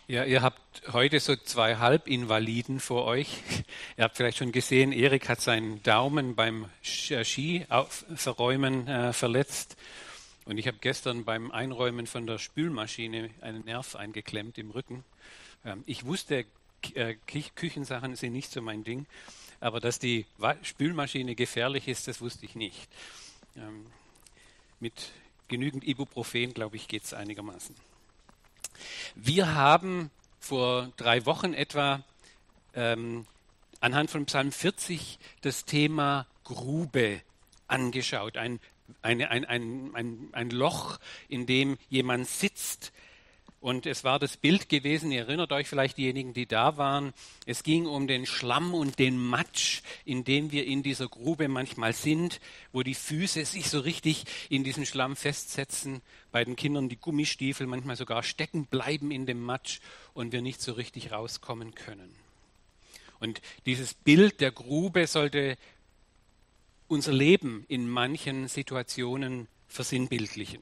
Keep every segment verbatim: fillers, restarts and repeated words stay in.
Ja, ihr habt heute so zwei Halbinvaliden vor euch. Ihr habt vielleicht schon gesehen, Erik hat seinen Daumen beim Ski-Verräumen äh, verletzt. Und ich habe gestern beim Einräumen von der Spülmaschine einen Nerv eingeklemmt im Rücken. Ähm, ich wusste, äh, Küchensachen sind nicht so mein Ding. Aber dass die Spülmaschine gefährlich ist, das wusste ich nicht. Ähm, mit genügend Ibuprofen, glaube ich, geht es einigermaßen. Wir haben vor drei Wochen etwa ähm, anhand von Psalm vierzig das Thema Grube angeschaut. Ein, eine, ein, ein, ein, ein Loch, in dem jemand sitzt. Und es war das Bild gewesen, ihr erinnert euch vielleicht diejenigen, die da waren, es ging um den Schlamm und den Matsch, in dem wir in dieser Grube manchmal sind, wo die Füße sich so richtig in diesem Schlamm festsetzen, bei den Kindern die Gummistiefel manchmal sogar stecken bleiben in dem Matsch und wir nicht so richtig rauskommen können. Und dieses Bild der Grube sollte unser Leben in manchen Situationen versinnbildlichen.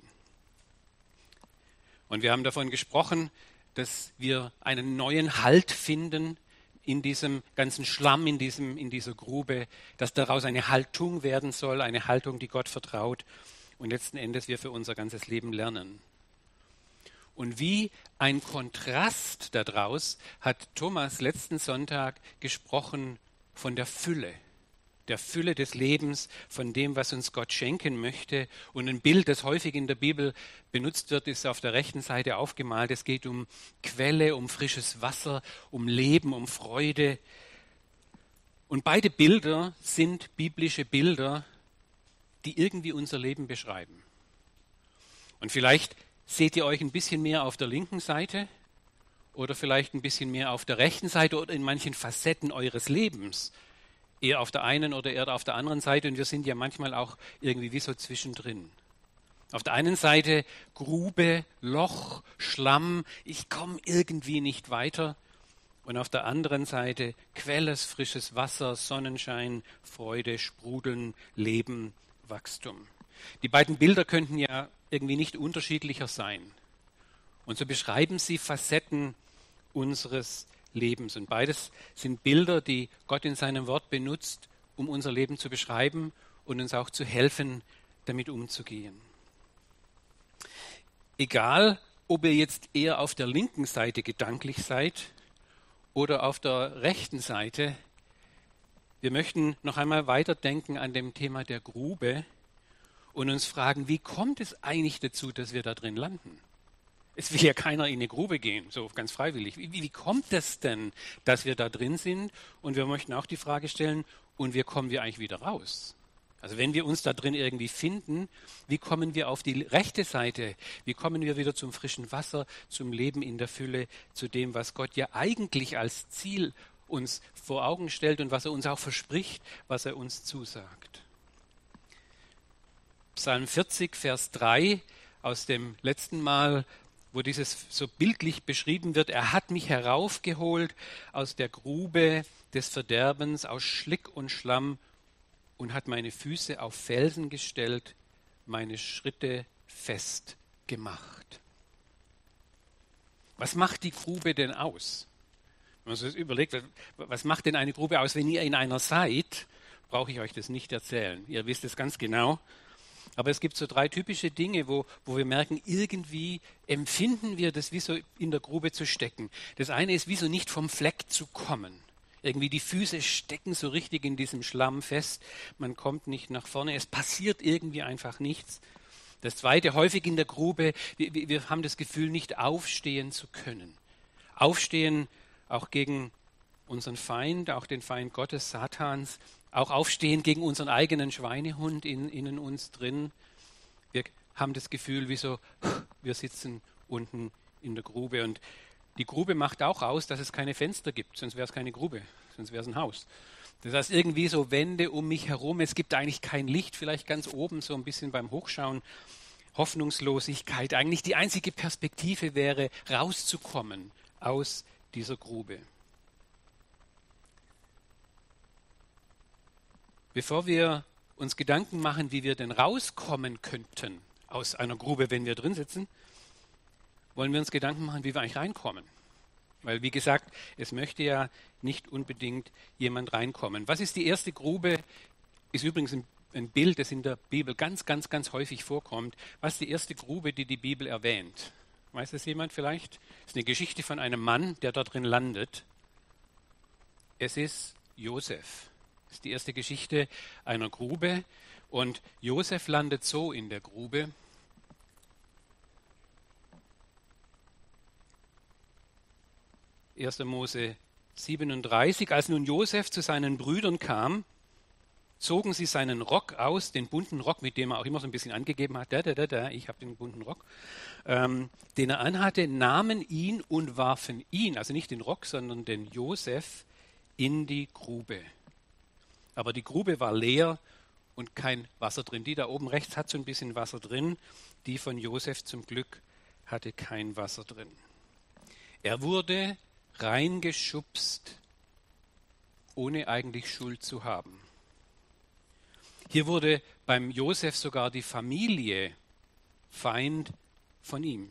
Und wir haben davon gesprochen, dass wir einen neuen Halt finden in diesem ganzen Schlamm, in, diesem, in dieser Grube, dass daraus eine Haltung werden soll, eine Haltung, die Gott vertraut und letzten Endes wir für unser ganzes Leben lernen. Und wie ein Kontrast daraus hat Thomas letzten Sonntag gesprochen von der Fülle. Der Fülle des Lebens, von dem, was uns Gott schenken möchte. Und ein Bild, das häufig in der Bibel benutzt wird, ist auf der rechten Seite aufgemalt. Es geht um Quelle, um frisches Wasser, um Leben, um Freude. Und beide Bilder sind biblische Bilder, die irgendwie unser Leben beschreiben. Und vielleicht seht ihr euch ein bisschen mehr auf der linken Seite oder vielleicht ein bisschen mehr auf der rechten Seite oder in manchen Facetten eures Lebens. Eher auf der einen oder eher auf der anderen Seite und wir sind ja manchmal auch irgendwie wie so zwischendrin. Auf der einen Seite Grube, Loch, Schlamm, ich komme irgendwie nicht weiter. Und auf der anderen Seite Quelles, frisches Wasser, Sonnenschein, Freude, Sprudeln, Leben, Wachstum. Die beiden Bilder könnten ja irgendwie nicht unterschiedlicher sein. Und so beschreiben sie Facetten unseres Lebens. Und beides sind Bilder, die Gott in seinem Wort benutzt, um unser Leben zu beschreiben und uns auch zu helfen, damit umzugehen. Egal, ob ihr jetzt eher auf der linken Seite gedanklich seid oder auf der rechten Seite, wir möchten noch einmal weiterdenken an dem Thema der Grube und uns fragen, wie kommt es eigentlich dazu, dass wir da drin landen? Es will ja keiner in eine Grube gehen, so ganz freiwillig. Wie, wie kommt es denn, dass wir da drin sind? Und wir möchten auch die Frage stellen, und wie kommen wir eigentlich wieder raus? Also wenn wir uns da drin irgendwie finden, wie kommen wir auf die rechte Seite? Wie kommen wir wieder zum frischen Wasser, zum Leben in der Fülle, zu dem, was Gott ja eigentlich als Ziel uns vor Augen stellt und was er uns auch verspricht, was er uns zusagt? Psalm vierzig, Vers drei aus dem letzten Mal, wo dieses so bildlich beschrieben wird, er hat mich heraufgeholt aus der Grube des Verderbens, aus Schlick und Schlamm und hat meine Füße auf Felsen gestellt, meine Schritte fest gemacht. Was macht die Grube denn aus? Wenn man sich das überlegt, was macht denn eine Grube aus? Wenn ihr in einer seid, brauche ich euch das nicht erzählen. Ihr wisst es ganz genau. Aber es gibt so drei typische Dinge, wo, wo wir merken, irgendwie empfinden wir das, wie so in der Grube zu stecken. Das eine ist, wie so nicht vom Fleck zu kommen. Irgendwie die Füße stecken so richtig in diesem Schlamm fest. Man kommt nicht nach vorne. Es passiert irgendwie einfach nichts. Das zweite, häufig in der Grube, wir, wir haben das Gefühl, nicht aufstehen zu können. Aufstehen auch gegen unseren Feind, auch den Feind Gottes, Satans. Auch aufstehen gegen unseren eigenen Schweinehund in, in uns drin. Wir haben das Gefühl, wie so, wir sitzen unten in der Grube. Und die Grube macht auch aus, dass es keine Fenster gibt, sonst wäre es keine Grube, sonst wäre es ein Haus. Das heißt, irgendwie so Wände um mich herum, es gibt eigentlich kein Licht, vielleicht ganz oben so ein bisschen beim Hochschauen. Hoffnungslosigkeit, eigentlich die einzige Perspektive wäre, rauszukommen aus dieser Grube. Bevor wir uns Gedanken machen, wie wir denn rauskommen könnten aus einer Grube, wenn wir drin sitzen, wollen wir uns Gedanken machen, wie wir eigentlich reinkommen. Weil, wie gesagt, es möchte ja nicht unbedingt jemand reinkommen. Was ist die erste Grube? Ist übrigens ein, ein Bild, das in der Bibel ganz, ganz, ganz häufig vorkommt. Was ist die erste Grube, die die Bibel erwähnt? Weiß das jemand vielleicht? Es ist eine Geschichte von einem Mann, der da drin landet. Es ist Josef. Das ist die erste Geschichte einer Grube. Und Josef landet so in der Grube. erster Mose siebenunddreißig. Als nun Josef zu seinen Brüdern kam, zogen sie seinen Rock aus, den bunten Rock, mit dem er auch immer so ein bisschen angegeben hat, da, da, da, da, ich habe den bunten Rock, ähm, den er anhatte, nahmen ihn und warfen ihn, also nicht den Rock, sondern den Josef, in die Grube. Aber die Grube war leer und kein Wasser drin. Die da oben rechts hat so ein bisschen Wasser drin, die von Josef zum Glück hatte kein Wasser drin. Er wurde reingeschubst, ohne eigentlich Schuld zu haben. Hier wurde beim Josef sogar die Familie Feind von ihm.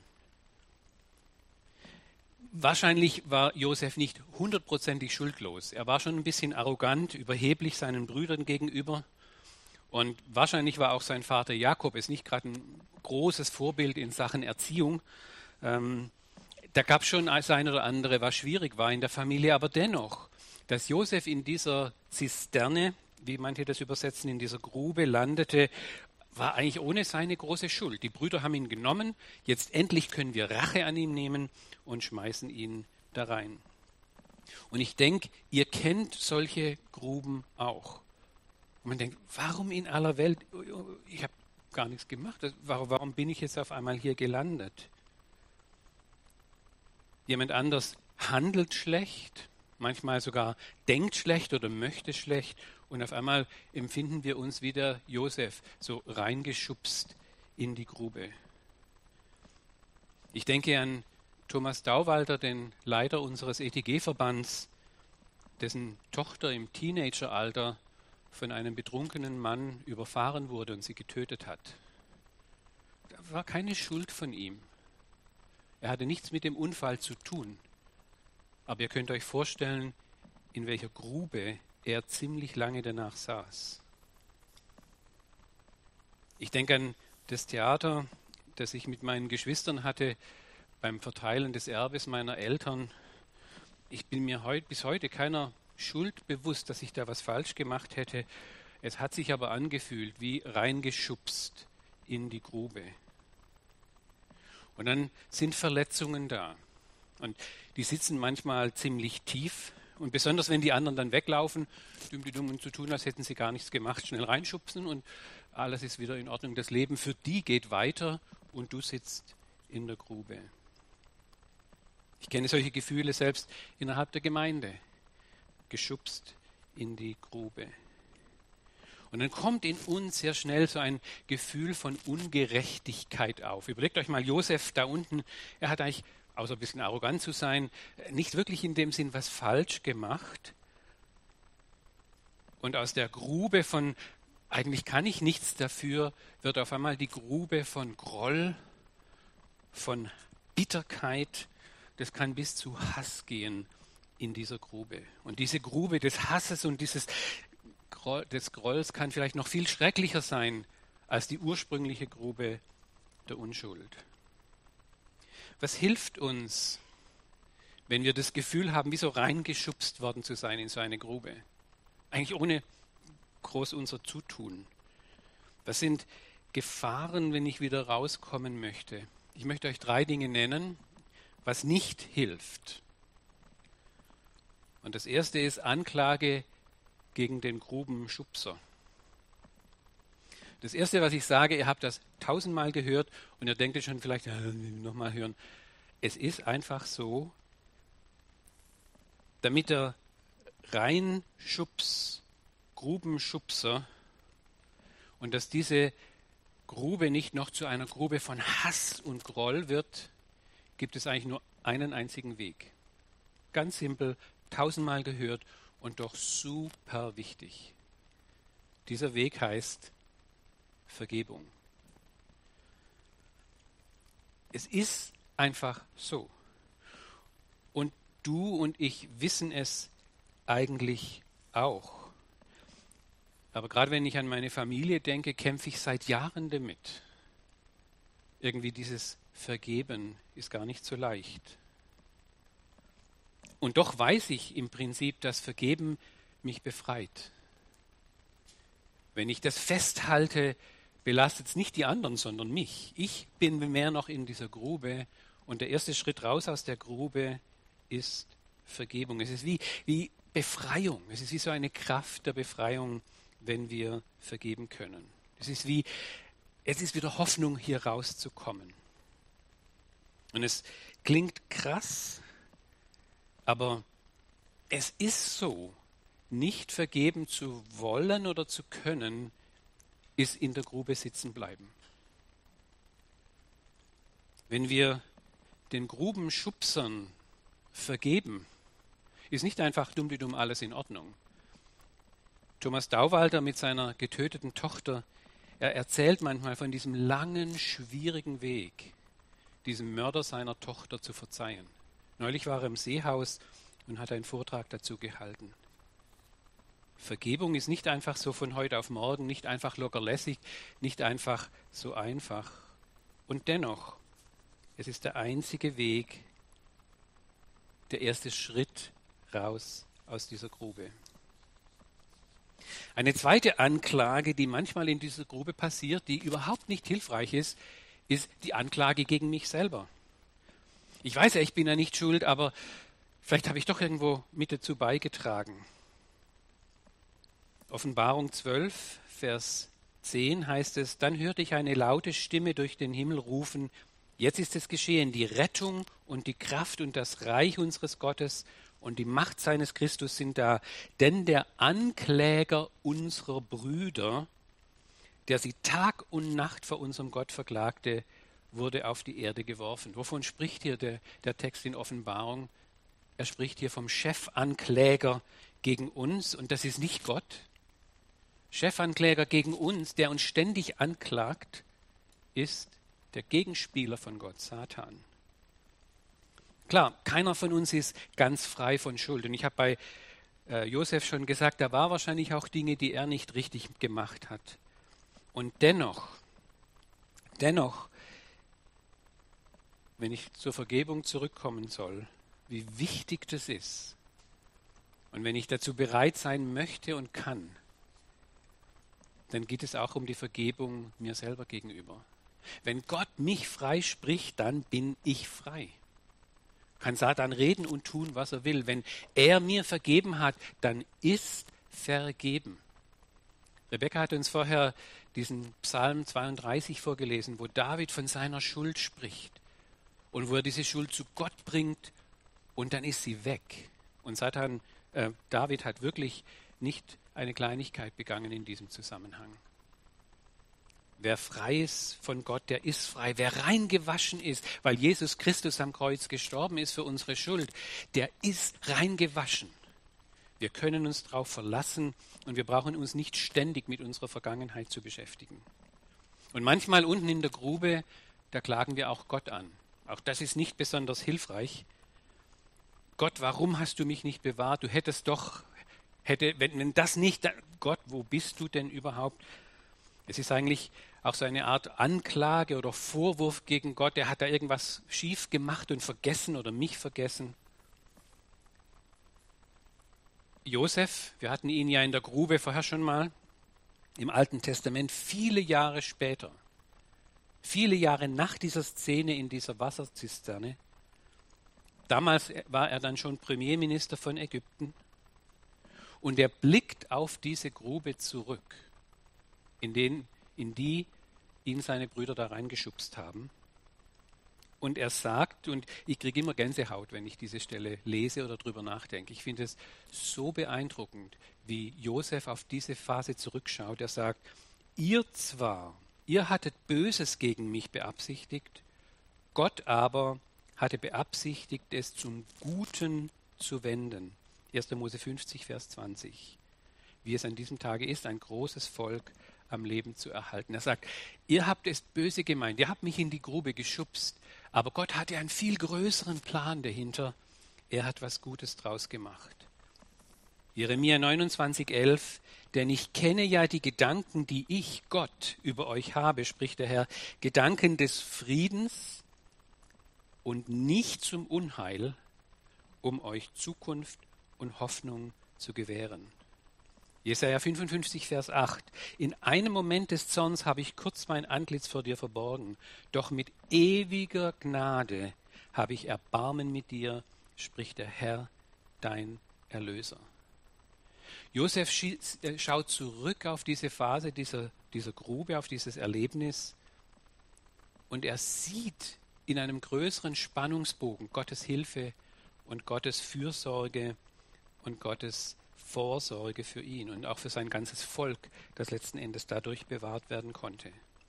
Wahrscheinlich war Josef nicht hundertprozentig schuldlos. Er war schon ein bisschen arrogant, überheblich seinen Brüdern gegenüber. Und wahrscheinlich war auch sein Vater Jakob ist nicht gerade ein großes Vorbild in Sachen Erziehung. Ähm, da gab es schon das eine oder andere, was schwierig war in der Familie. Aber dennoch, dass Josef in dieser Zisterne, wie manche das übersetzen, in dieser Grube landete, war eigentlich ohne seine große Schuld. Die Brüder haben ihn genommen, jetzt endlich können wir Rache an ihm nehmen und schmeißen ihn da rein. Und ich denke, ihr kennt solche Gruben auch. Und man denkt, warum in aller Welt, ich habe gar nichts gemacht, warum bin ich jetzt auf einmal hier gelandet? Jemand anders handelt schlecht, manchmal sogar denkt schlecht oder möchte schlecht. Und auf einmal empfinden wir uns wie der Josef, so reingeschubst in die Grube. Ich denke an Thomas Dauwalter, den Leiter unseres E T G-Verbands, dessen Tochter im Teenageralter von einem betrunkenen Mann überfahren wurde und sie getötet hat. Da war keine Schuld von ihm. Er hatte nichts mit dem Unfall zu tun. Aber ihr könnt euch vorstellen, in welcher Grube er ziemlich lange danach saß. Ich denke an das Theater, das ich mit meinen Geschwistern hatte beim Verteilen des Erbes meiner Eltern. Ich bin mir heut, bis heute keiner Schuld bewusst, dass ich da was falsch gemacht hätte. Es hat sich aber angefühlt wie reingeschubst in die Grube. Und dann sind Verletzungen da. Und die sitzen manchmal ziemlich tief. Und besonders, wenn die anderen dann weglaufen, dumm die Dummen zu tun, als hätten sie gar nichts gemacht, schnell reinschubsen und alles ist wieder in Ordnung. Das Leben für die geht weiter und du sitzt in der Grube. Ich kenne solche Gefühle selbst innerhalb der Gemeinde. Geschubst in die Grube. Und dann kommt in uns sehr schnell so ein Gefühl von Ungerechtigkeit auf. Überlegt euch mal, Josef da unten, er hat eigentlich, außer ein bisschen arrogant zu sein, nicht wirklich in dem Sinn was falsch gemacht. Und aus der Grube von, eigentlich kann ich nichts dafür, wird auf einmal die Grube von Groll, von Bitterkeit, das kann bis zu Hass gehen in dieser Grube. Und diese Grube des Hasses und dieses Groll, des Grolls kann vielleicht noch viel schrecklicher sein als die ursprüngliche Grube der Unschuld. Was hilft uns, wenn wir das Gefühl haben, wie so reingeschubst worden zu sein in so eine Grube? Eigentlich ohne groß unser Zutun. Was sind Gefahren, wenn ich wieder rauskommen möchte? Ich möchte euch drei Dinge nennen, was nicht hilft. Und das erste ist Anklage gegen den Grubenschubser. Das erste, was ich sage, ihr habt das tausendmal gehört und ihr denkt schon vielleicht, ja, nochmal hören. Es ist einfach so, damit der Reinschubs, Grubenschubser und dass diese Grube nicht noch zu einer Grube von Hass und Groll wird, gibt es eigentlich nur einen einzigen Weg. Ganz simpel, tausendmal gehört und doch super wichtig. Dieser Weg heißt Vergebung. Es ist einfach so. Und du und ich wissen es eigentlich auch. Aber gerade wenn ich an meine Familie denke, kämpfe ich seit Jahren damit. Irgendwie dieses Vergeben ist gar nicht so leicht. Und doch weiß ich im Prinzip, dass Vergeben mich befreit. Wenn ich das festhalte, belastet es nicht die anderen, sondern mich. Ich bin mehr noch in dieser Grube und der erste Schritt raus aus der Grube ist Vergebung. Es ist wie, wie Befreiung. Es ist wie so eine Kraft der Befreiung, wenn wir vergeben können. Es ist wie, es ist wieder Hoffnung, hier rauszukommen. Und es klingt krass, aber es ist so. Nicht vergeben zu wollen oder zu können, ist in der Grube sitzen bleiben. Wenn wir den Grubenschubsern vergeben, ist nicht einfach dumm-dumm alles in Ordnung. Thomas Dauwalter mit seiner getöteten Tochter, er erzählt manchmal von diesem langen, schwierigen Weg, diesem Mörder seiner Tochter zu verzeihen. Neulich war er im Seehaus und hat einen Vortrag dazu gehalten. Vergebung ist nicht einfach so von heute auf morgen, nicht einfach lockerlässig, nicht einfach so einfach. Und dennoch, es ist der einzige Weg, der erste Schritt raus aus dieser Grube. Eine zweite Anklage, die manchmal in dieser Grube passiert, die überhaupt nicht hilfreich ist, ist die Anklage gegen mich selber. Ich weiß ja, ich bin ja nicht schuld, aber vielleicht habe ich doch irgendwo mit dazu beigetragen. Offenbarung zwölf, Vers zehn heißt es, dann hörte ich eine laute Stimme durch den Himmel rufen, jetzt ist es geschehen, die Rettung und die Kraft und das Reich unseres Gottes und die Macht seines Christus sind da, denn der Ankläger unserer Brüder, der sie Tag und Nacht vor unserem Gott verklagte, wurde auf die Erde geworfen. Wovon spricht hier der, der Text in Offenbarung? Er spricht hier vom Chefankläger gegen uns und das ist nicht Gott. Chefankläger gegen uns, der uns ständig anklagt, ist der Gegenspieler von Gott, Satan. Klar, keiner von uns ist ganz frei von Schuld. Und ich habe bei äh, Josef schon gesagt, da war wahrscheinlich auch Dinge, die er nicht richtig gemacht hat. Und dennoch, dennoch, wenn ich zur Vergebung zurückkommen soll, wie wichtig das ist. Und wenn ich dazu bereit sein möchte und kann, dann geht es auch um die Vergebung mir selber gegenüber. Wenn Gott mich frei spricht, dann bin ich frei. Kann Satan reden und tun, was er will. Wenn er mir vergeben hat, dann ist vergeben. Rebecca hat uns vorher diesen Psalm zweiunddreißig vorgelesen, wo David von seiner Schuld spricht und wo er diese Schuld zu Gott bringt und dann ist sie weg. Und Satan, äh, David hat wirklich nicht eine Kleinigkeit begangen in diesem Zusammenhang. Wer frei ist von Gott, der ist frei. Wer rein gewaschen ist, weil Jesus Christus am Kreuz gestorben ist für unsere Schuld, der ist rein gewaschen. Wir können uns darauf verlassen und wir brauchen uns nicht ständig mit unserer Vergangenheit zu beschäftigen. Und manchmal unten in der Grube, da klagen wir auch Gott an. Auch das ist nicht besonders hilfreich. Gott, warum hast du mich nicht bewahrt? Du hättest doch, hätte, wenn, wenn das nicht, Gott, wo bist du denn überhaupt? Es ist eigentlich auch so eine Art Anklage oder Vorwurf gegen Gott. Er hat da irgendwas schief gemacht und vergessen oder mich vergessen. Josef, wir hatten ihn ja in der Grube vorher schon mal, im Alten Testament, viele Jahre später, viele Jahre nach dieser Szene in dieser Wasserzisterne. Damals war er dann schon Premierminister von Ägypten und er blickt auf diese Grube zurück, in, den, in die ihn seine Brüder da reingeschubst haben. Und er sagt, und ich kriege immer Gänsehaut, wenn ich diese Stelle lese oder drüber nachdenke. Ich finde es so beeindruckend, wie Josef auf diese Phase zurückschaut. Er sagt, ihr zwar, ihr hattet Böses gegen mich beabsichtigt, Gott aber hatte beabsichtigt, es zum Guten zu wenden. erster Mose fünfzig, Vers zwanzig. Wie es an diesem Tage ist, ein großes Volk am Leben zu erhalten. Er sagt, ihr habt es böse gemeint, ihr habt mich in die Grube geschubst, aber Gott hatte einen viel größeren Plan dahinter, Er hat was Gutes draus gemacht. Jeremia neunundzwanzig, elf, denn ich kenne ja die Gedanken, die ich, Gott, über euch habe, spricht der Herr, Gedanken des Friedens und nicht zum Unheil, um euch Zukunft und Hoffnung zu gewähren. Jesaja fünfundfünfzig, Vers acht. In einem Moment des Zorns habe ich kurz mein Antlitz vor dir verborgen, doch mit ewiger Gnade habe ich Erbarmen mit dir, spricht der Herr, dein Erlöser. Josef schaut zurück auf diese Phase dieser, dieser Grube, auf dieses Erlebnis und er sieht in einem größeren Spannungsbogen Gottes Hilfe und Gottes Fürsorge und Gottes Vorsorge für ihn und auch für sein ganzes Volk, das letzten Endes dadurch bewahrt werden konnte.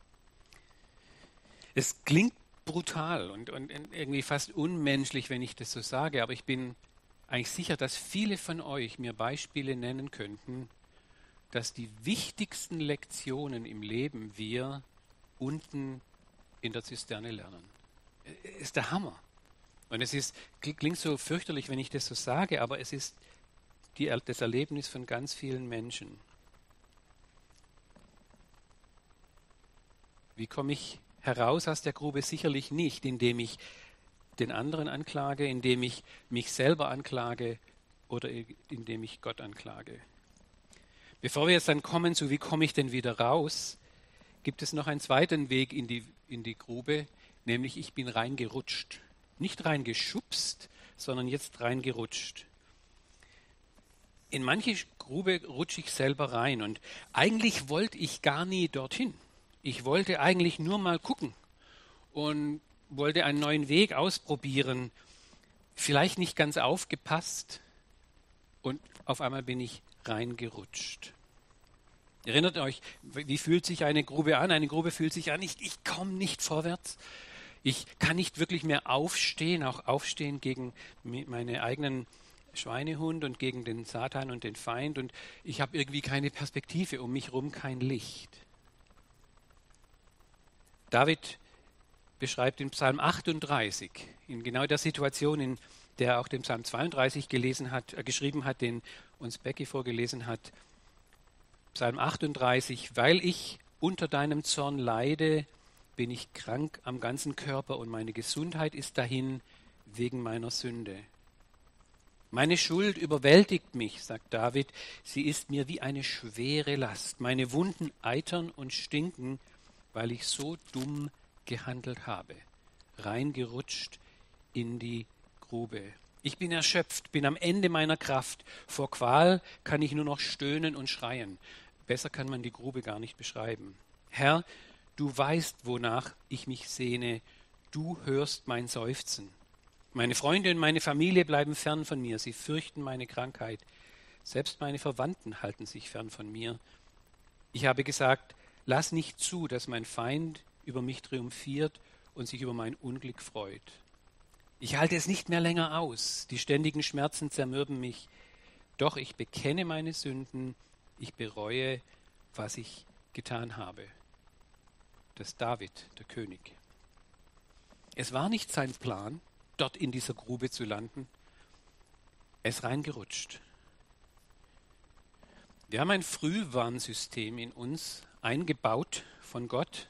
Es klingt brutal und, und irgendwie fast unmenschlich, wenn ich das so sage, aber ich bin eigentlich sicher, dass viele von euch mir Beispiele nennen könnten, dass die wichtigsten Lektionen im Leben wir unten in der Zisterne lernen. Ist der Hammer. Und es ist, klingt so fürchterlich, wenn ich das so sage, aber es ist die, das Erlebnis von ganz vielen Menschen. Wie komme ich heraus aus der Grube? Sicherlich nicht, indem ich den anderen anklage, indem ich mich selber anklage oder indem ich Gott anklage. Bevor wir jetzt dann kommen zu, wie komme ich denn wieder raus, gibt es noch einen zweiten Weg in die, in die Grube, nämlich ich bin reingerutscht. Nicht reingeschubst, sondern jetzt reingerutscht. In manche Grube rutsche ich selber rein und eigentlich wollte ich gar nie dorthin. Ich wollte eigentlich nur mal gucken und wollte einen neuen Weg ausprobieren, vielleicht nicht ganz aufgepasst und auf einmal bin ich reingerutscht. Erinnert euch, wie fühlt sich eine Grube an? Eine Grube fühlt sich an, ich, ich komme nicht vorwärts. Ich kann nicht wirklich mehr aufstehen, auch aufstehen gegen meine eigenen Schweinehund und gegen den Satan und den Feind und ich habe irgendwie keine Perspektive, um mich herum kein Licht. David beschreibt in Psalm achtunddreißig, in genau der Situation, in der er auch den Psalm zweiunddreißig gelesen hat, äh, geschrieben hat, den uns Becky vorgelesen hat. Psalm achtunddreißig, weil ich unter deinem Zorn leide, bin ich krank am ganzen Körper und meine Gesundheit ist dahin wegen meiner Sünde. Meine Schuld überwältigt mich, sagt David, sie ist mir wie eine schwere Last. Meine Wunden eitern und stinken, weil ich so dumm gehandelt habe, reingerutscht in die Grube. Ich bin erschöpft, bin am Ende meiner Kraft. Vor Qual kann ich nur noch stöhnen und schreien. Besser kann man die Grube gar nicht beschreiben. Herr, du weißt, wonach ich mich sehne. Du hörst mein Seufzen. Meine Freunde und meine Familie bleiben fern von mir. Sie fürchten meine Krankheit. Selbst meine Verwandten halten sich fern von mir. Ich habe gesagt, lass nicht zu, dass mein Feind über mich triumphiert und sich über mein Unglück freut. Ich halte es nicht mehr länger aus. Die ständigen Schmerzen zermürben mich. Doch ich bekenne meine Sünden. Ich bereue, was ich getan habe. Das ist David, der König. Es war nicht sein Plan, dort in dieser Grube zu landen. Er ist reingerutscht. Wir haben ein Frühwarnsystem in uns eingebaut von Gott.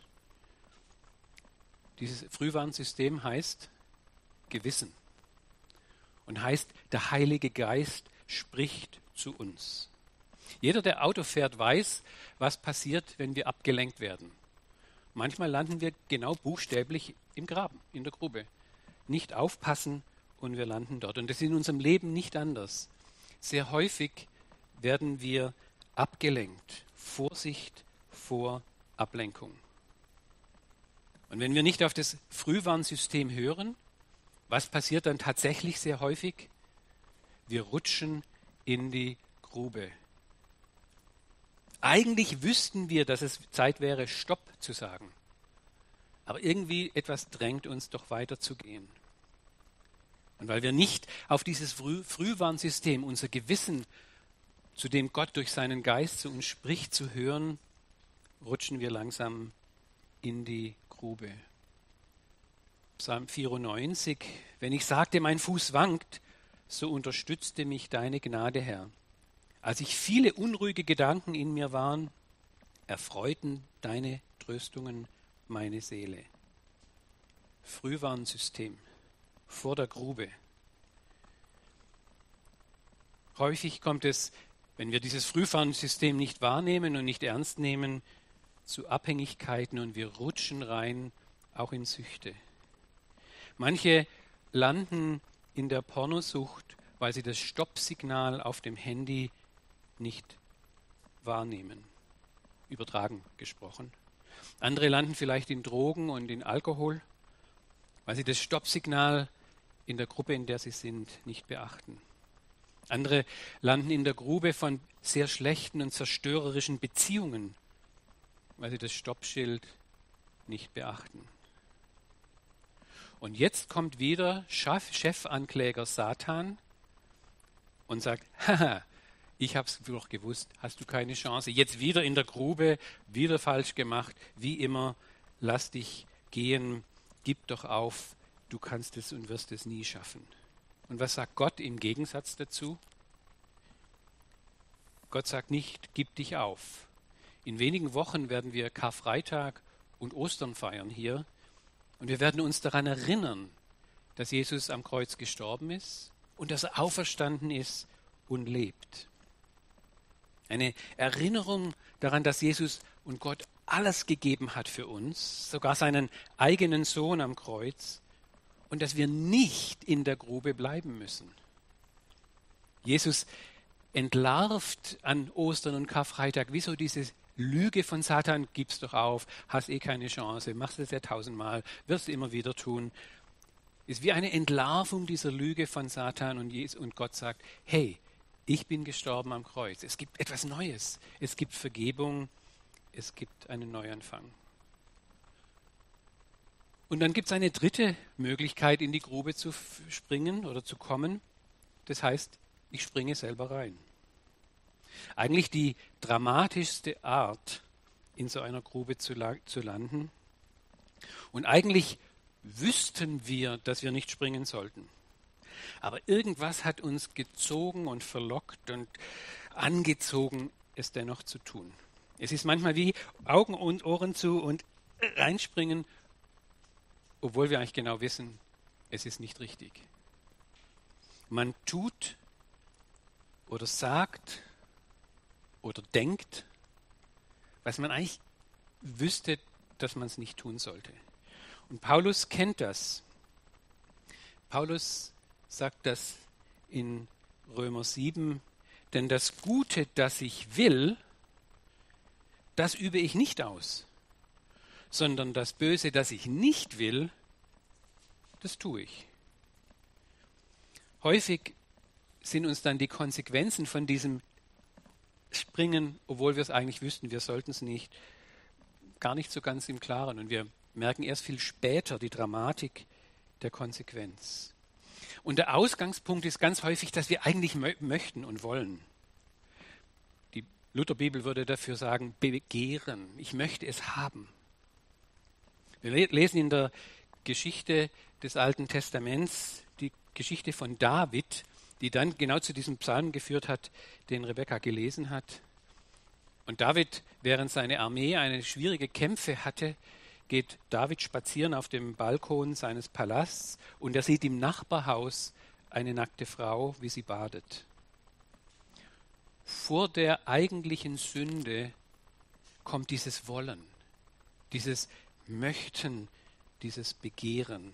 Dieses Frühwarnsystem heißt Gewissen und heißt, der Heilige Geist spricht zu uns. Jeder, der Auto fährt, weiß, was passiert, wenn wir abgelenkt werden. Manchmal landen wir genau buchstäblich im Graben, in der Grube. Nicht aufpassen und wir landen dort. Und das ist in unserem Leben nicht anders. Sehr häufig werden wir abgelenkt. Vorsicht vor Ablenkung. Und wenn wir nicht auf das Frühwarnsystem hören, was passiert dann tatsächlich sehr häufig? Wir rutschen in die Grube. Eigentlich wüssten wir, dass es Zeit wäre, Stopp zu sagen. Aber irgendwie etwas drängt uns doch weiter zu gehen. Und weil wir nicht auf dieses Früh- Frühwarnsystem, unser Gewissen, zu dem Gott durch seinen Geist zu uns spricht, zu hören, rutschen wir langsam in die Grube. Psalm vierundneunzig, wenn ich sagte, mein Fuß wankt, so unterstützte mich deine Gnade, Herr. Als ich viele unruhige Gedanken in mir waren, erfreuten deine Tröstungen meine Seele. Frühwarnsystem vor der Grube. Häufig kommt es, wenn wir dieses Frühwarnsystem nicht wahrnehmen und nicht ernst nehmen, zu Abhängigkeiten und wir rutschen rein, auch in Süchte. Manche landen in der Pornosucht, weil sie das Stoppsignal auf dem Handy nicht wahrnehmen. Übertragen gesprochen. Andere landen vielleicht in Drogen und in Alkohol, weil sie das Stoppsignal in der Gruppe, in der sie sind, nicht beachten. Andere landen in der Grube von sehr schlechten und zerstörerischen Beziehungen, weil sie das Stoppschild nicht beachten. Und jetzt kommt wieder Chef, Chefankläger Satan und sagt, haha, ich habe es doch gewusst, hast du keine Chance. Jetzt wieder in der Grube, wieder falsch gemacht, wie immer, lass dich gehen, gib doch auf, du kannst es und wirst es nie schaffen. Und was sagt Gott im Gegensatz dazu? Gott sagt nicht, gib dich auf. In wenigen Wochen werden wir Karfreitag und Ostern feiern hier. Und wir werden uns daran erinnern, dass Jesus am Kreuz gestorben ist und dass er auferstanden ist und lebt. Eine Erinnerung daran, dass Jesus und Gott alles gegeben hat für uns, sogar seinen eigenen Sohn am Kreuz, und dass wir nicht in der Grube bleiben müssen. Jesus entlarvt an Ostern und Karfreitag, wieso diese Lüge von Satan, gib's doch auf, hast eh keine Chance, machst es ja tausendmal, wirst immer wieder tun. Ist wie eine Entlarvung dieser Lüge von Satan und, Jesus, und Gott sagt, hey, ich bin gestorben am Kreuz. Es gibt etwas Neues. Es gibt Vergebung. Es gibt einen Neuanfang. Und dann gibt es eine dritte Möglichkeit, in die Grube zu springen oder zu kommen. Das heißt, ich springe selber rein. Eigentlich die dramatischste Art, in so einer Grube zu, la- zu landen. Und eigentlich wüssten wir, dass wir nicht springen sollten. Aber irgendwas hat uns gezogen und verlockt und angezogen, es dennoch zu tun. Es ist manchmal wie Augen und Ohren zu und reinspringen, obwohl wir eigentlich genau wissen, es ist nicht richtig. Man tut oder sagt oder denkt, was man eigentlich wüsste, dass man es nicht tun sollte. Und Paulus kennt das. Paulus sagt das in Römer sieben, denn das Gute, das ich will, das übe ich nicht aus, sondern das Böse, das ich nicht will, das tue ich. Häufig sind uns dann die Konsequenzen von diesem Springen, obwohl wir es eigentlich wüssten, wir sollten es nicht, gar nicht so ganz im Klaren. Und wir merken erst viel später die Dramatik der Konsequenz. Und der Ausgangspunkt ist ganz häufig, dass wir eigentlich mö- möchten und wollen. Die Lutherbibel würde dafür sagen, begehren. Ich möchte es haben. Wir le- lesen in der Geschichte des Alten Testaments die Geschichte von David, die dann genau zu diesem Psalm geführt hat, den Rebekka gelesen hat. Und David, während seine Armee eine schwierige Kämpfe hatte, geht David spazieren auf dem Balkon seines Palasts und er sieht im Nachbarhaus eine nackte Frau, wie sie badet. Vor der eigentlichen Sünde kommt dieses Wollen, dieses Möchten, dieses Begehren.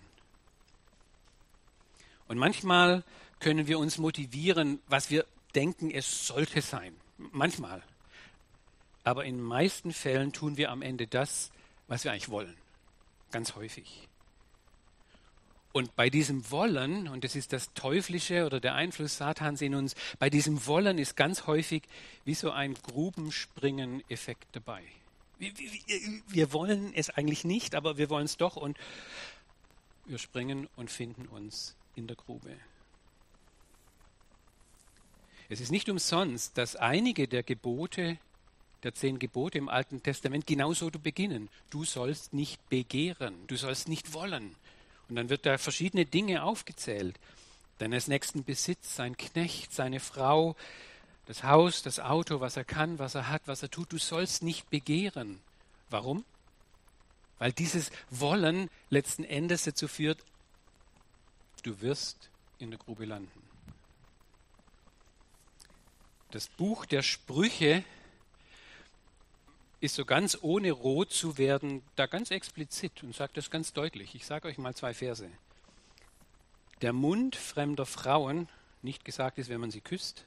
Und manchmal können wir uns motivieren, was wir denken, es sollte sein. Manchmal. Aber in den meisten Fällen tun wir am Ende das, was wir eigentlich wollen. Ganz häufig. Und bei diesem Wollen, und das ist das Teuflische oder der Einfluss Satans in uns, bei diesem Wollen ist ganz häufig wie so ein Grubenspringen-Effekt dabei. Wir, wir, wir wollen es eigentlich nicht, aber wir wollen es doch und wir springen und finden uns in der Grube. Es ist nicht umsonst, dass einige der Gebote, der zehn Gebote im Alten Testament genauso beginnen. Du sollst nicht begehren, du sollst nicht wollen. Und dann wird da verschiedene Dinge aufgezählt. deines nächsten Besitz, sein Knecht, seine Frau, das Haus, das Auto, was er kann, was er hat, was er tut. Du sollst nicht begehren. Warum? Weil dieses Wollen letzten Endes dazu führt, du wirst in der Grube landen. Das Buch der Sprüche ist so ganz ohne rot zu werden, da ganz explizit und sagt das ganz deutlich. Ich sage euch mal zwei Verse. Der Mund fremder Frauen, nicht gesagt ist, wenn man sie küsst,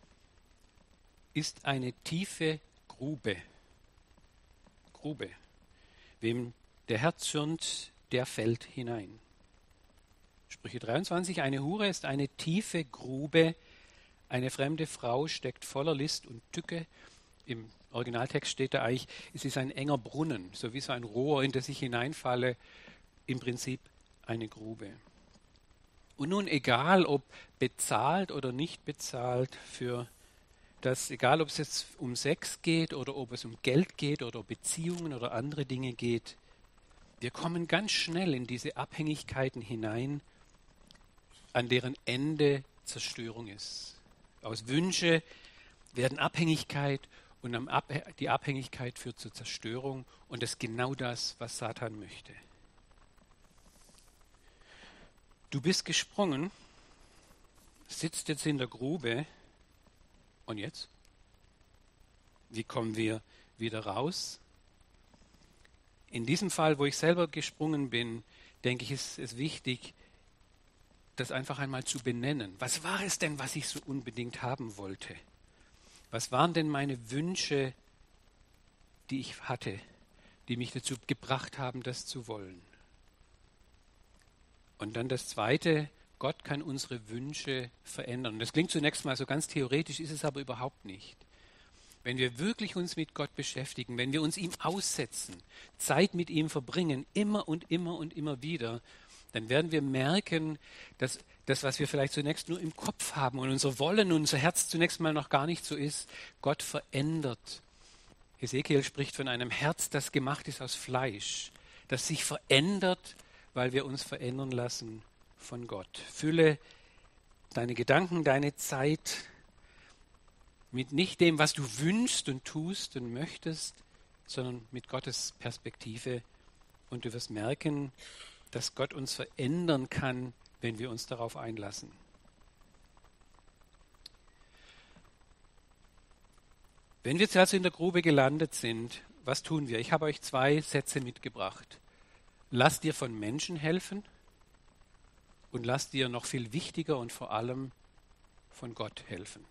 ist eine tiefe Grube. Grube. Wem der Herr zürnt, der fällt hinein. Sprüche dreiundzwanzig, eine Hure ist eine tiefe Grube, eine fremde Frau steckt voller List und Tücke. Im Originaltext steht da eigentlich, es ist ein enger Brunnen, so wie so ein Rohr, in das ich hineinfalle, im Prinzip eine Grube. Und nun egal, ob bezahlt oder nicht bezahlt für das, egal ob es jetzt um Sex geht oder ob es um Geld geht oder Beziehungen oder andere Dinge geht, wir kommen ganz schnell in diese Abhängigkeiten hinein, an deren Ende Zerstörung ist. Aus Wünsche werden Abhängigkeit und die Abhängigkeit führt zur Zerstörung und das ist genau das, was Satan möchte. Du bist gesprungen, sitzt jetzt in der Grube und jetzt? Wie kommen wir wieder raus? In diesem Fall, wo ich selber gesprungen bin, denke ich, ist es wichtig, das einfach einmal zu benennen. Was war es denn, was ich so unbedingt haben wollte? Was waren denn meine Wünsche, die ich hatte, die mich dazu gebracht haben, das zu wollen? Und dann das Zweite, Gott kann unsere Wünsche verändern. Das klingt zunächst mal so ganz theoretisch, ist es aber überhaupt nicht. Wenn wir wirklich uns mit Gott beschäftigen, wenn wir uns ihm aussetzen, Zeit mit ihm verbringen, immer und immer und immer wieder, dann werden wir merken, dass das, was wir vielleicht zunächst nur im Kopf haben und unser Wollen und unser Herz zunächst mal noch gar nicht so ist, Gott verändert. Hesekiel spricht von einem Herz, das gemacht ist aus Fleisch, das sich verändert, weil wir uns verändern lassen von Gott. Fülle deine Gedanken, deine Zeit mit nicht dem, was du wünschst und tust und möchtest, sondern mit Gottes Perspektive. Und du wirst merken, dass Gott uns verändern kann, wenn wir uns darauf einlassen. Wenn wir jetzt also in der Grube gelandet sind, was tun wir? Ich habe euch zwei Sätze mitgebracht. Lass dir von Menschen helfen und lass dir noch viel wichtiger und vor allem von Gott helfen.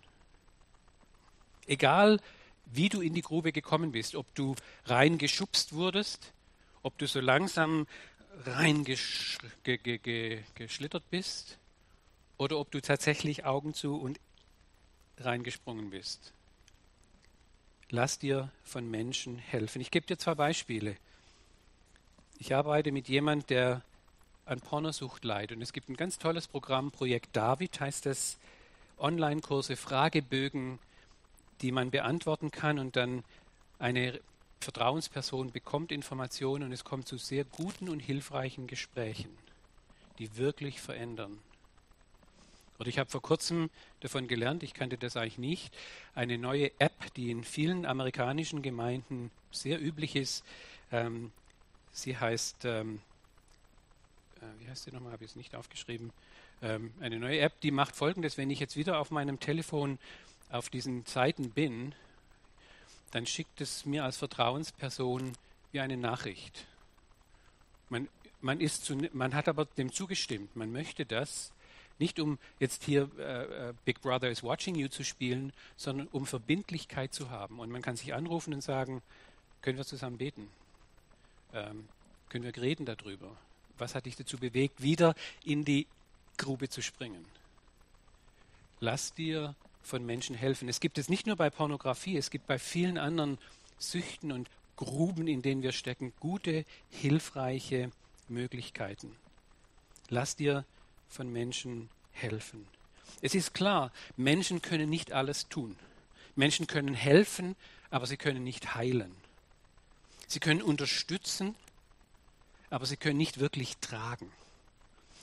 Egal, wie du in die Grube gekommen bist, ob du reingeschubst wurdest, ob du so langsam reingeschlittert ge, ge, ge, bist oder ob du tatsächlich Augen zu und reingesprungen bist. Lass dir von Menschen helfen. Ich gebe dir zwei Beispiele. Ich arbeite mit jemandem, der an Pornosucht leidet. Und es gibt ein ganz tolles Programm, Projekt David heißt das, Online-Kurse, Fragebögen, die man beantworten kann und dann eine Vertrauensperson bekommt Informationen und es kommt zu sehr guten und hilfreichen Gesprächen, die wirklich verändern. Oder ich habe vor kurzem davon gelernt, ich kannte das eigentlich nicht, eine neue App, die in vielen amerikanischen Gemeinden sehr üblich ist. Ähm, sie heißt, ähm, äh, wie heißt sie nochmal, habe ich es nicht aufgeschrieben, ähm, eine neue App, die macht Folgendes, wenn ich jetzt wieder auf meinem Telefon auf diesen Seiten bin, dann schickt es mir als Vertrauensperson wie eine Nachricht. Man, man, ist zu, man hat aber dem zugestimmt, man möchte das, nicht um jetzt hier äh, Big Brother is watching you zu spielen, sondern um Verbindlichkeit zu haben. Und man kann sich anrufen und sagen, können wir zusammen beten? Ähm, können wir reden darüber? Was hat dich dazu bewegt, wieder in die Grube zu springen? Lass dir von Menschen helfen. Es gibt es nicht nur bei Pornografie, es gibt bei vielen anderen Süchten und Gruben, in denen wir stecken, gute, hilfreiche Möglichkeiten. Lass dir von Menschen helfen. Es ist klar, Menschen können nicht alles tun. Menschen können helfen, aber sie können nicht heilen. Sie können unterstützen, aber sie können nicht wirklich tragen.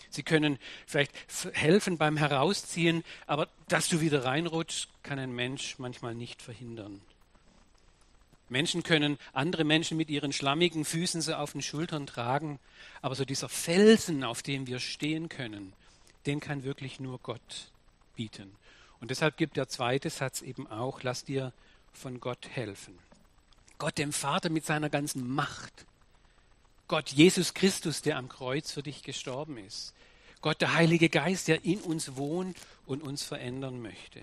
Sie können vielleicht helfen beim Herausziehen, aber dass du wieder reinrutschst, kann ein Mensch manchmal nicht verhindern. Menschen können andere Menschen mit ihren schlammigen Füßen so auf den Schultern tragen, aber so dieser Felsen, auf dem wir stehen können, den kann wirklich nur Gott bieten. Und deshalb gibt der zweite Satz eben auch, lass dir von Gott helfen. Gott dem Vater mit seiner ganzen Macht. Gott Jesus Christus, der am Kreuz für dich gestorben ist. Gott der Heilige Geist, der in uns wohnt und uns verändern möchte.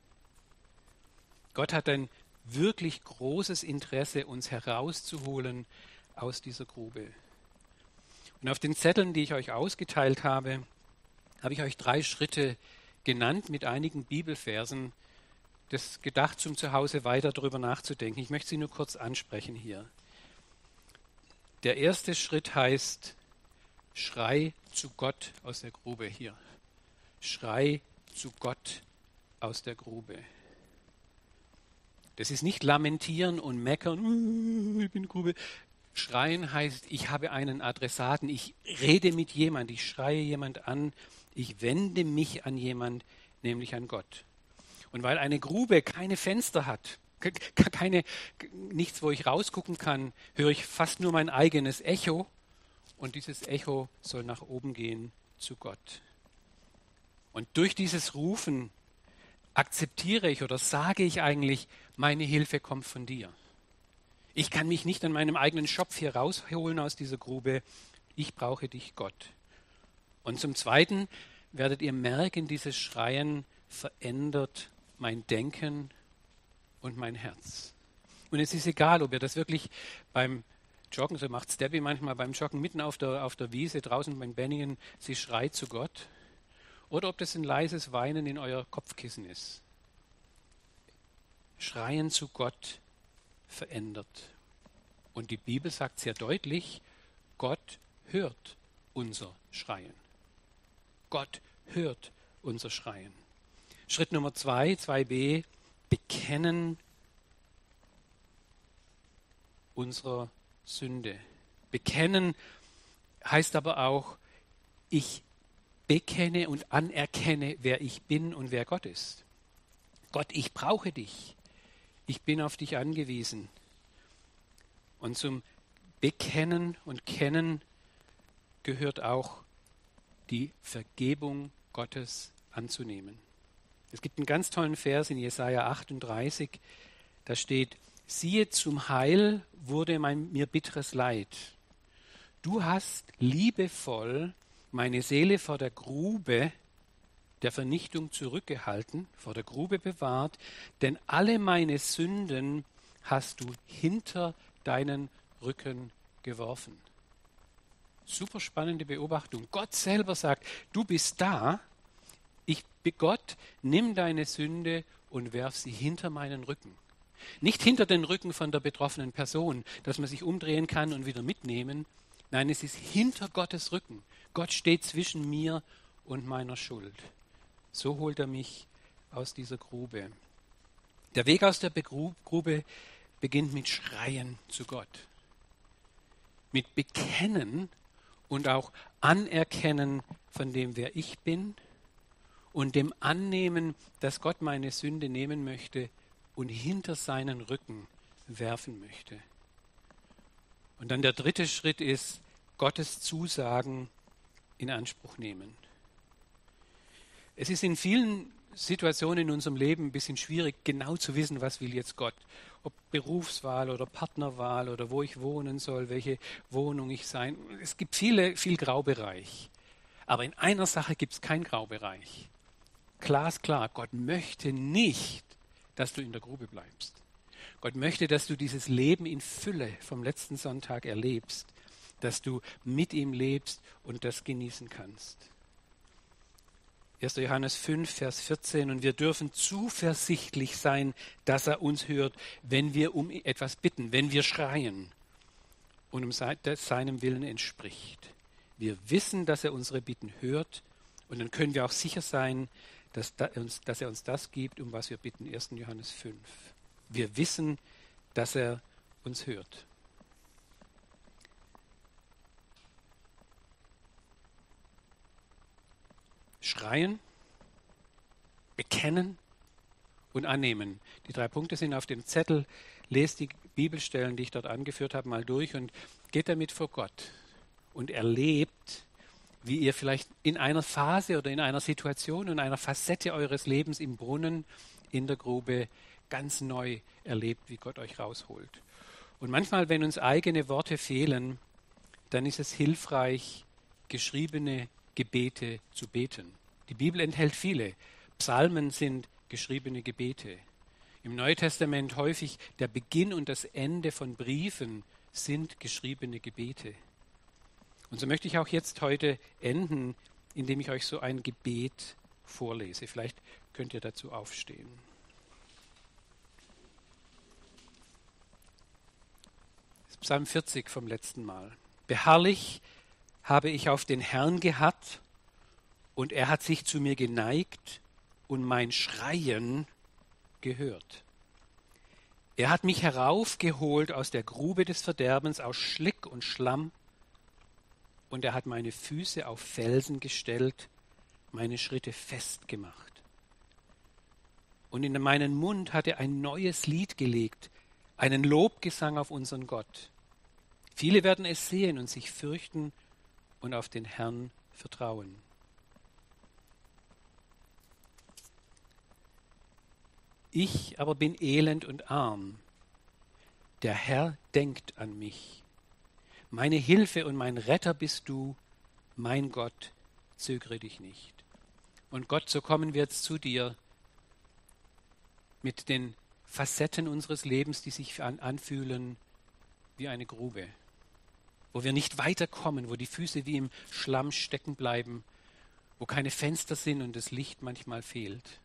Gott hat ein wirklich großes Interesse, uns herauszuholen aus dieser Grube. Und auf den Zetteln, die ich euch ausgeteilt habe, habe ich euch drei Schritte genannt mit einigen Bibelversen, das gedacht, zum Zuhause weiter darüber nachzudenken. Ich möchte sie nur kurz ansprechen hier. Der erste Schritt heißt, schrei zu Gott aus der Grube hier. Schrei zu Gott aus der Grube. Das ist nicht lamentieren und meckern, ich bin in Grube. Schreien heißt, ich habe einen Adressaten, ich rede mit jemand, ich schreie jemand an, ich wende mich an jemand, nämlich an Gott. Und weil eine Grube keine Fenster hat, keine, nichts, wo ich rausgucken kann, höre ich fast nur mein eigenes Echo und dieses Echo soll nach oben gehen zu Gott. Und durch dieses Rufen akzeptiere ich oder sage ich eigentlich, meine Hilfe kommt von dir. Ich kann mich nicht an meinem eigenen Schopf hier rausholen aus dieser Grube. Ich brauche dich, Gott. Und zum Zweiten werdet ihr merken, dieses Schreien verändert mein Denken und mein Herz. Und es ist egal, ob ihr das wirklich beim Joggen, so macht Steffi manchmal beim Joggen mitten auf der, auf der Wiese draußen beim Benningen, sie schreit zu Gott. Oder ob das ein leises Weinen in euer Kopfkissen ist. Schreien zu Gott verändert. Und die Bibel sagt sehr deutlich, Gott hört unser Schreien. Gott hört unser Schreien. Schritt Nummer zwei, zwei b, Bekennen unserer Sünde. Bekennen heißt aber auch, ich bekenne und anerkenne, wer ich bin und wer Gott ist. Gott, ich brauche dich. Ich bin auf dich angewiesen. Und zum Bekennen und Kennen gehört auch die Vergebung Gottes anzunehmen. Es gibt einen ganz tollen Vers in Jesaja achtunddreißig, da steht, siehe, zum Heil wurde mein, mir bitteres Leid. Du hast liebevoll meine Seele vor der Grube der Vernichtung zurückgehalten, vor der Grube bewahrt, denn alle meine Sünden hast du hinter deinen Rücken geworfen. Super spannende Beobachtung. Gott selber sagt, du bist da, ich bin Gott, nimm deine Sünde und werf sie hinter meinen Rücken. Nicht hinter den Rücken von der betroffenen Person, dass man sich umdrehen kann und wieder mitnehmen. Nein, es ist hinter Gottes Rücken. Gott steht zwischen mir und meiner Schuld. So holt er mich aus dieser Grube. Der Weg aus der Grube beginnt mit Schreien zu Gott. Mit Bekennen und auch Anerkennen von dem, wer ich bin und dem Annehmen, dass Gott meine Sünde nehmen möchte und hinter seinen Rücken werfen möchte. Und dann der dritte Schritt ist, Gottes Zusagen in Anspruch nehmen. Es ist in vielen Situationen in unserem Leben ein bisschen schwierig, genau zu wissen, was will jetzt Gott. Ob Berufswahl oder Partnerwahl oder wo ich wohnen soll, welche Wohnung ich sein. Es gibt viele, viel Graubereich. Aber in einer Sache gibt es keinen Graubereich. Glasklar, Gott möchte nicht, dass du in der Grube bleibst. Gott möchte, dass du dieses Leben in Fülle vom letzten Sonntag erlebst, dass du mit ihm lebst und das genießen kannst. erster Johannes fünf, Vers vierzehn, und wir dürfen zuversichtlich sein, dass er uns hört, wenn wir um etwas bitten, wenn wir schreien und um seinem Willen entspricht. Wir wissen, dass er unsere Bitten hört und dann können wir auch sicher sein, dass, da uns, dass er uns das gibt, um was wir bitten. erster Johannes fünf. Wir wissen, dass er uns hört. schreien, bekennen und annehmen. Die drei Punkte sind auf dem Zettel. Lest die Bibelstellen, die ich dort angeführt habe, mal durch und geht damit vor Gott und erlebt, wie ihr vielleicht in einer Phase oder in einer Situation und einer Facette eures Lebens im Brunnen, in der Grube ganz neu erlebt, wie Gott euch rausholt. Und manchmal, wenn uns eigene Worte fehlen, dann ist es hilfreich, geschriebene Gebete zu beten. Die Bibel enthält viele. Psalmen sind geschriebene Gebete. Im Neuen Testament häufig der Beginn und das Ende von Briefen sind geschriebene Gebete. Und so möchte ich auch jetzt heute enden, indem ich euch so ein Gebet vorlese. Vielleicht könnt ihr dazu aufstehen. Das ist Psalm vierzig vom letzten Mal. Beharrlich habe ich auf den Herrn geharrt und er hat sich zu mir geneigt und mein Schreien gehört. Er hat mich heraufgeholt aus der Grube des Verderbens, aus Schlick und Schlamm, und er hat meine Füße auf Felsen gestellt, meine Schritte festgemacht. Und in meinen Mund hat er ein neues Lied gelegt, einen Lobgesang auf unseren Gott. Viele werden es sehen und sich fürchten und auf den Herrn vertrauen. Ich aber bin elend und arm. Der Herr denkt an mich. Meine Hilfe und mein Retter bist du, mein Gott, zögere dich nicht. Und Gott, so kommen wir jetzt zu dir mit den Facetten unseres Lebens, die sich an, anfühlen wie eine Grube, wo wir nicht weiterkommen, wo die Füße wie im Schlamm stecken bleiben, wo keine Fenster sind und das Licht manchmal fehlt.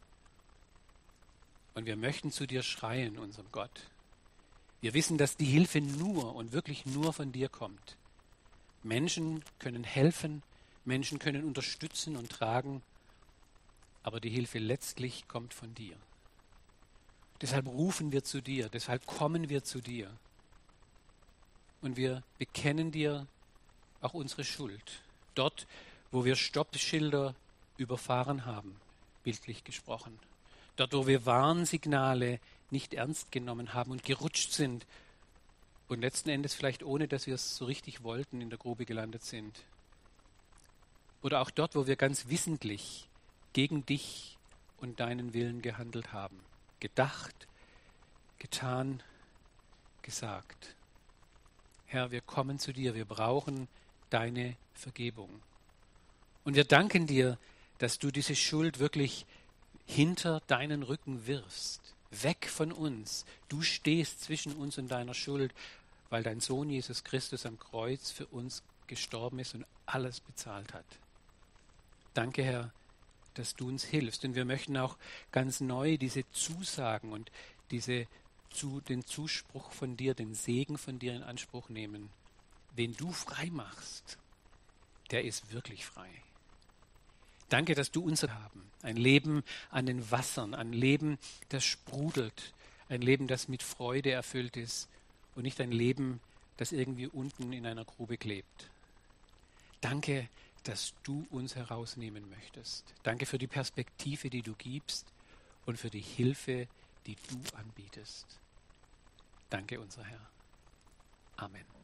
Und wir möchten zu dir schreien, unserem Gott. Wir wissen, dass die Hilfe nur und wirklich nur von dir kommt. Menschen können helfen, Menschen können unterstützen und tragen, aber die Hilfe letztlich kommt von dir. Deshalb rufen wir zu dir, deshalb kommen wir zu dir. Und wir bekennen dir auch unsere Schuld. Dort, wo wir Stoppschilder überfahren haben, bildlich gesprochen. Dort, wo wir Warnsignale nicht ernst genommen haben und gerutscht sind und letzten Endes vielleicht ohne, dass wir es so richtig wollten, in der Grube gelandet sind. Oder auch dort, wo wir ganz wissentlich gegen dich und deinen Willen gehandelt haben. Gedacht, getan, gesagt. Herr, wir kommen zu dir, wir brauchen deine Vergebung. Und wir danken dir, dass du diese Schuld wirklich hinter deinen Rücken wirfst. Weg von uns. Du stehst zwischen uns und deiner Schuld, weil dein Sohn Jesus Christus am Kreuz für uns gestorben ist und alles bezahlt hat. Danke, Herr, dass du uns hilfst. Und wir möchten auch ganz neu diese Zusagen und diese, zu, den Zuspruch von dir, den Segen von dir in Anspruch nehmen. Wen du frei machst, der ist wirklich frei. Danke, dass du uns haben. Ein Leben an den Wassern, ein Leben, das sprudelt, ein Leben, das mit Freude erfüllt ist und nicht ein Leben, das irgendwie unten in einer Grube klebt. Danke, dass du uns herausnehmen möchtest. Danke für die Perspektive, die du gibst und für die Hilfe, die du anbietest. Danke, unser Herr. Amen.